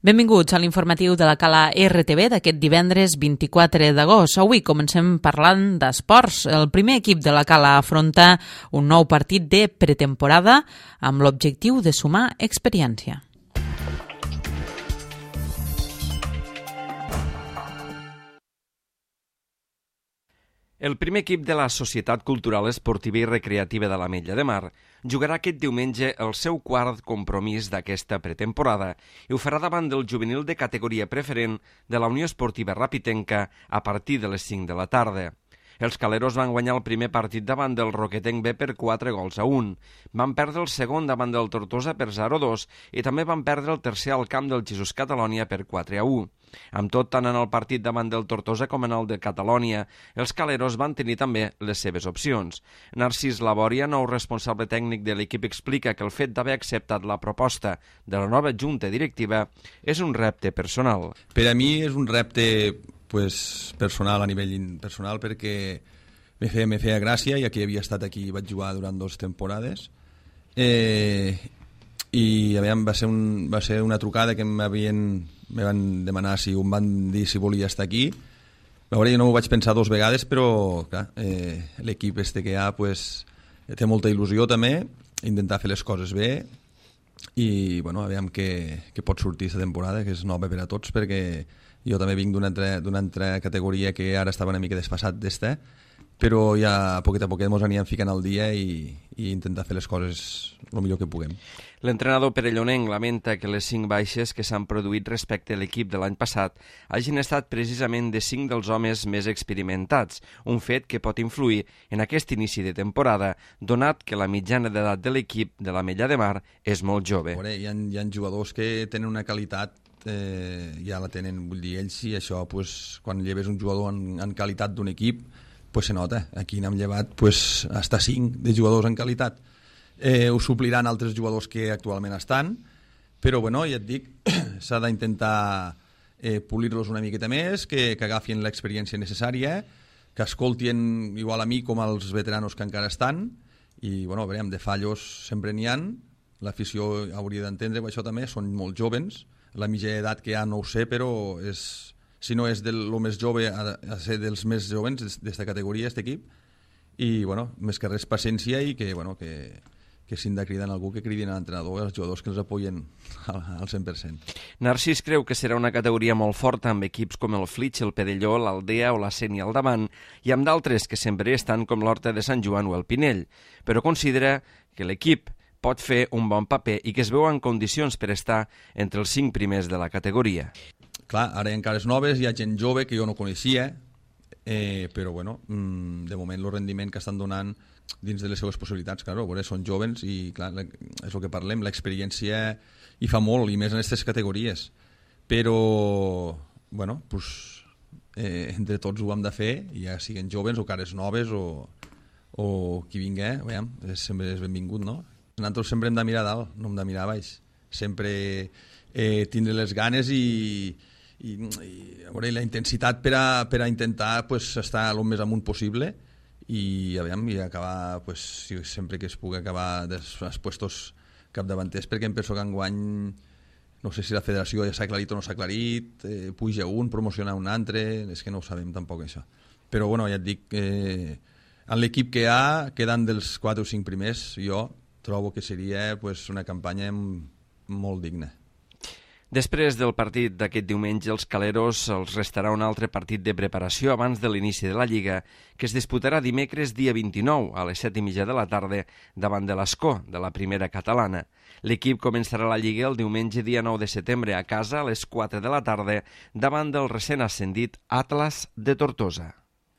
Benvinguts a l'informatiu de la Cala RTV d'aquest divendres 24 d'agost. Avui comencem parlant d'esports. El primer equip de la Cala afronta un nou partit de pretemporada amb l'objectiu de sumar experiència. El primer equip de la Societat Cultural Esportiva i Recreativa de l'Ametlla de Mar jugarà aquest diumenge el seu quart compromís d'aquesta pretemporada i ho farà davant del juvenil de categoria preferent de la Unió Esportiva Rapitenca a partir de les 5 de la tarda. Els caleros van guanyar el primer partit davant del Roquetenc B per 4-1. Van perdre el segon davant del Tortosa per 0-2 i també van perdre el tercer al camp del Jesús Catalònia per 4-1. Amb tot, tant en el partit davant del Tortosa com en el de Catalònia, els caleros van tenir també les seves opcions. Narcís Labòria, nou responsable tècnic de l'equip, explica que el fet d'haver acceptat la proposta de la nova junta directiva és un repte personal. Per a mi és un repte personal, a nivell personal, perquè me feia gràcia, ja que havia estat aquí i vaig jugar durant 2 temporades, i va ser una trucada que me van demanar si em van dir si volia estar aquí. A veure, jo no m'ho vaig pensar 2 vegades, però clar, l'equip que hi ha té molta il·lusió també, intentar fer les coses bé, i bueno, aviam què pot sortir aquesta temporada, que és nova per a tots, perquè jo també vinc d'una altra categoria que ara estava una mica desfasat d'esta, però ja a poquet ens anirem ficant al dia i intentar fer les coses el millor que puguem. L'entrenador perellonenc lamenta que les 5 baixes que s'han produït respecte a l'equip de l'any passat hagin estat precisament de 5 dels homes més experimentats, un fet que pot influir en aquest inici de temporada, donat que la mitjana d'edat de l'equip de l'Ametlla de Mar és molt jove. Hi ha jugadors que tenen una qualitat, ja la tenen, vull dir, ells, i això, quan lleves un jugador en qualitat d'un equip, se nota. Aquí n'hem llevat hasta 5 de jugadors en qualitat. Ho supliran altres jugadors que actualment estan, però bueno, ja et dic, s'ha d'intentar polir-los una miqueta més, que agafin l'experiència necessària, que escoltin igual a mi com als veteranos que encara estan, i bueno, veurem, de fallos sempre n'hi ha, l'afició hauria d'entendre això també, són molt joves, la mitja edat que hi ha no ho sé, però si no és del més jove, ha ser dels més joves d'esta categoria, aquest equip, i bueno, més que res paciència, i que si han de cridar algú, que cridin a l'entrenador i als jugadors que els apoyen al 100%. Narcís creu que serà una categoria molt forta amb equips com el Flix, el Perelló, l'Aldea o la Sénia al davant i amb d'altres que sempre hi estan com l'Horta de Sant Joan o el Pinell, però considera que l'equip pot fer un bon paper i que es veu en condicions per estar entre els 5 primers de la categoria. Clar, ara hi ha encara noves, hi ha gent jove que jo no coneixia, però bueno, de moment el rendiment que estan donant dins de les seves possibilitats, clar, són jovens i clar, és el que parlem, l'experiència hi fa molt, i més en aquestes categories, però bueno, entre tots ho hem de fer, ja siguin jovens o cares noves o qui vingui, sempre és benvingut, no? Nosaltres sempre hem de mirar dalt, no hem de mirar baix, sempre tindre les ganes i la intensitat per a intentar estar el més amunt possible i acabar sempre que es pugui acabar dels puestos capdavanters, perquè em penso que enguany no sé si la federació ja s'ha aclarit o no s'ha aclarit, puja un, promociona un altre, és que no ho sabem tampoc això, però bueno, ja et dic, en l'equip que hi ha, quedant dels 4 o 5 primers, jo trobo que seria una campanya molt digna. Després del partit d'aquest diumenge, els caleros els restarà un altre partit de preparació abans de l'inici de la Lliga, que es disputarà dimecres dia 29 a les 7:30 de la tarda davant de l'Escó, de la primera catalana. L'equip començarà la Lliga el diumenge dia 9 de setembre a casa a les 4 de la tarda davant del recent ascendit Atlas de Tortosa.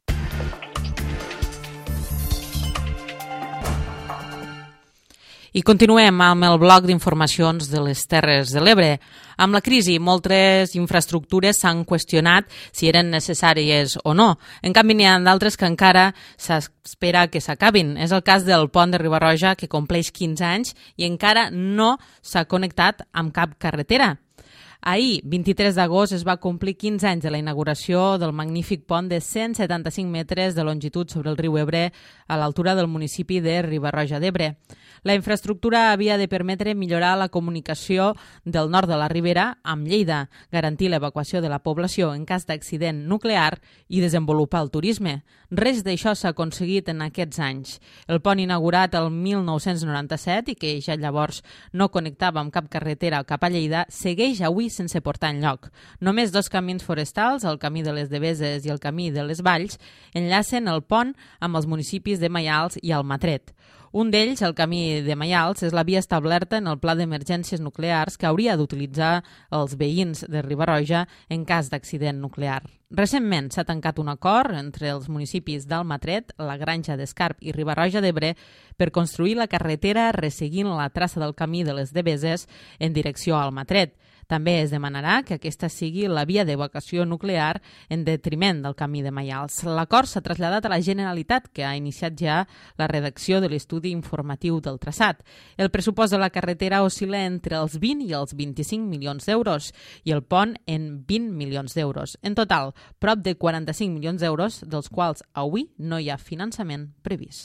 I continuem amb el bloc d'informacions de les Terres de l'Ebre. Amb la crisi, moltes infraestructures s'han qüestionat si eren necessàries o no. En canvi, n'hi ha d'altres que encara s'espera que s'acabin. És el cas del pont de Riba-roja, que compleix 15 anys i encara no s'ha connectat amb cap carretera. Ahir, 23 d'agost, es va complir 15 anys de la inauguració del magnífic pont de 175 metres de longitud sobre el riu Ebre a l'altura del municipi de Riba-roja d'Ebre. La infraestructura havia de permetre millorar la comunicació del nord de la Ribera amb Lleida, garantir l'evacuació de la població en cas d'accident nuclear i desenvolupar el turisme. Res d'això s'ha aconseguit en aquests anys. El pont inaugurat el 1997 i que ja llavors no connectava amb cap carretera cap a Lleida, segueix avui sense portar enlloc. Només 2 camins forestals, el camí de les Deveses i el camí de les Valls, enllacen el pont amb els municipis de Maials i Almatret. Un d'ells, el camí de Maials, és la via establerta en el pla d'emergències nuclears que hauria d'utilitzar els veïns de Riba-roja en cas d'accident nuclear. Recentment s'ha tancat un acord entre els municipis d'Almatret, la Granja d'Escarp i Riba-roja d'Ebre per construir la carretera resseguint la traça del camí de les Deveses en direcció a Almatret. També es demanarà que aquesta sigui la via d'evacuació nuclear en detriment del camí de Maials. L'acord s'ha traslladat a la Generalitat, que ha iniciat ja la redacció de l'estudi informatiu del traçat. El pressupost de la carretera oscil·la entre els 20 i els 25 milions d'euros i el pont en 20 milions d'euros. En total, prop de 45 milions d'euros, dels quals avui no hi ha finançament previst.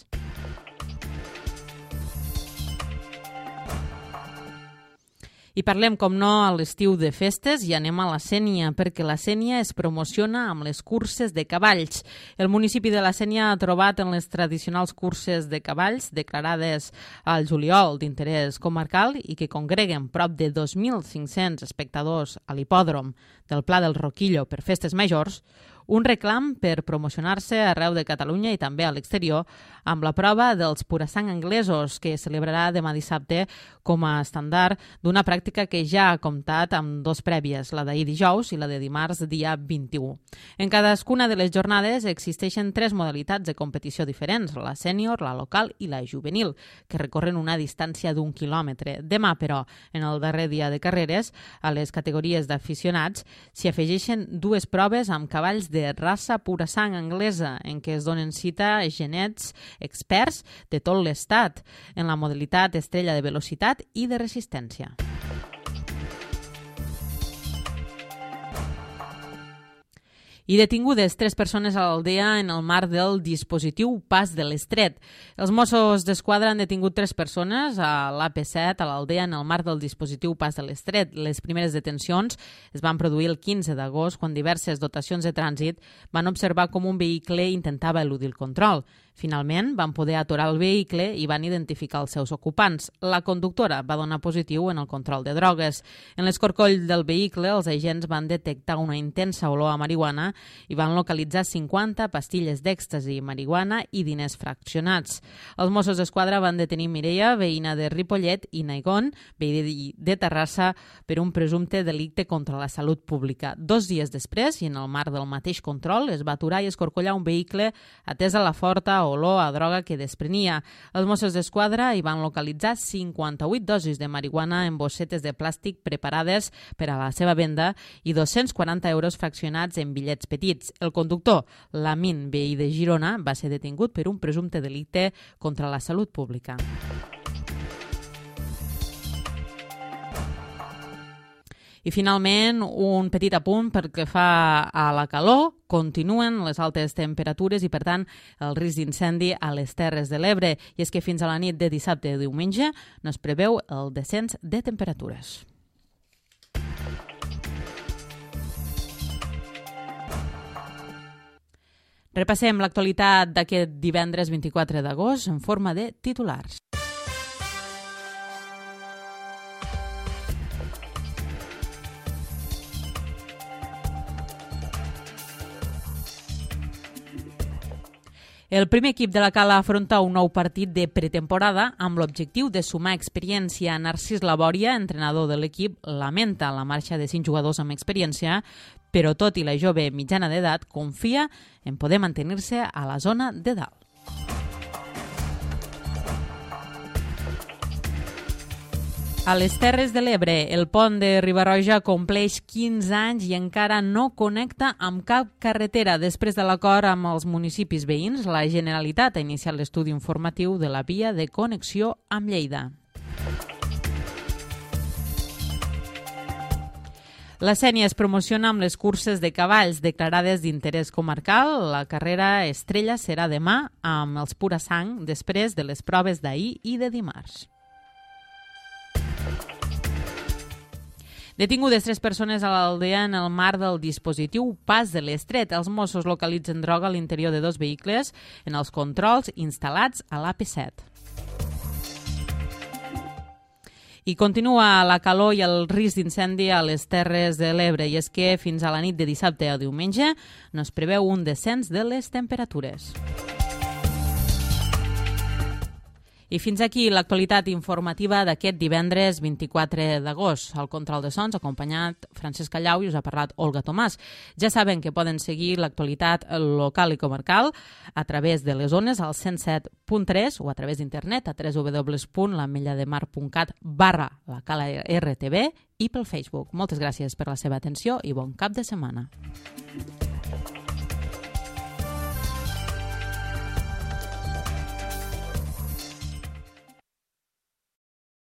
I parlem, com no, a l'estiu de festes i anem a la Sénia, perquè la Sénia es promociona amb les curses de cavalls. El municipi de la Sénia ha trobat en les tradicionals curses de cavalls declarades al juliol d'interès comarcal i que congreguen prop de 2.500 espectadors a l'hipòdrom del Pla del Roquillo per festes majors, un reclam per promocionar-se arreu de Catalunya i també a l'exterior amb la prova dels purasang anglesos que es celebrarà demà dissabte com a estàndard d'una pràctica que ja ha comptat amb 2 prèvies, la d'ahir dijous i la de dimarts dia 21. En cadascuna de les jornades existeixen 3 modalitats de competició diferents, la sènior, la local i la juvenil, que recorren una distància d'1 quilòmetre. Demà, però, en el darrer dia de carreres, a les categories d'aficionats s'hi afegeixen 2 proves amb cavalls de raça pura sang anglesa, en què es donen cita genets experts de tot l'estat, en la modalitat estrella de velocitat i de resistència. I detingudes 3 persones a l'Aldea en el marc del dispositiu Pas de l'Estret. Els Mossos d'Esquadra han detingut 3 persones a l'AP7 a l'Aldea en el marc del dispositiu Pas de l'Estret. Les primeres detencions es van produir el 15 d'agost quan diverses dotacions de trànsit van observar com un vehicle intentava eludir el control. Finalment, van poder aturar el vehicle i van identificar els seus ocupants. La conductora va donar positiu en el control de drogues. En l'escorcoll del vehicle, els agents van detectar una intensa olor a marihuana i van localitzar 50 pastilles d'èxtasi, marihuana i diners fraccionats. Els Mossos d'Esquadra van detenir Mireia, veïna de Ripollet, i Naigon, veí de Terrassa, per un presumpte delicte contra la salut pública. 2 dies després, i en el marc del mateix control, es va aturar i escorcollar un vehicle atès a la forta olor a droga que desprenia. Els Mossos d'Esquadra hi van localitzar 58 dosis de marihuana en bossetes de plàstic preparades per a la seva venda i 240 euros fraccionats en bitllets petits. El conductor, Lamin, veí de Girona, va ser detingut per un presumpte delicte contra la salut pública. I finalment, un petit apunt perquè fa a la calor. Continuen les altes temperatures i, per tant, el risc d'incendi a les Terres de l'Ebre. I és que fins a la nit de dissabte i diumenge no es preveu el descens de temperatures. Repassem l'actualitat d'aquest divendres 24 d'agost en forma de titulars. El primer equip de la Cala afronta un nou partit de pretemporada amb l'objectiu de sumar experiència. Narcís Labòria, entrenador de l'equip, lamenta la marxa de 5 jugadors amb experiència, però tot i la jove mitjana d'edat, confia en poder mantenir-se a la zona de dalt. A les Terres de l'Ebre, el pont de Riba-roja compleix 15 anys i encara no connecta amb cap carretera. Després de l'acord amb els municipis veïns, la Generalitat ha iniciat l'estudi informatiu de la via de connexió amb Lleida. La Sénia es promociona amb les curses de cavalls declarades d'interès comarcal. La carrera estrella serà demà amb els Pura Sang, després de les proves d'ahir i de dimarts. Detingudes 3 persones a l'Aldea en el marc del dispositiu Pas de l'Estret. Els Mossos localitzen droga a l'interior de 2 vehicles en els controls instal·lats a l'AP7. I continua la calor i el risc d'incendi a les Terres de l'Ebre, i és que fins a la nit de dissabte a diumenge no es preveu un descens de les temperatures. I fins aquí l'actualitat informativa d'aquest divendres 24 d'agost. Al control de sons, acompanyat Francesc Callau, i us ha parlat Olga Tomàs. Ja saben que poden seguir l'actualitat local i comarcal a través de les ones al 107.3 o a través d'internet a www.lamellademar.cat/la Cala RTV i pel Facebook. Moltes gràcies per la seva atenció i bon cap de setmana.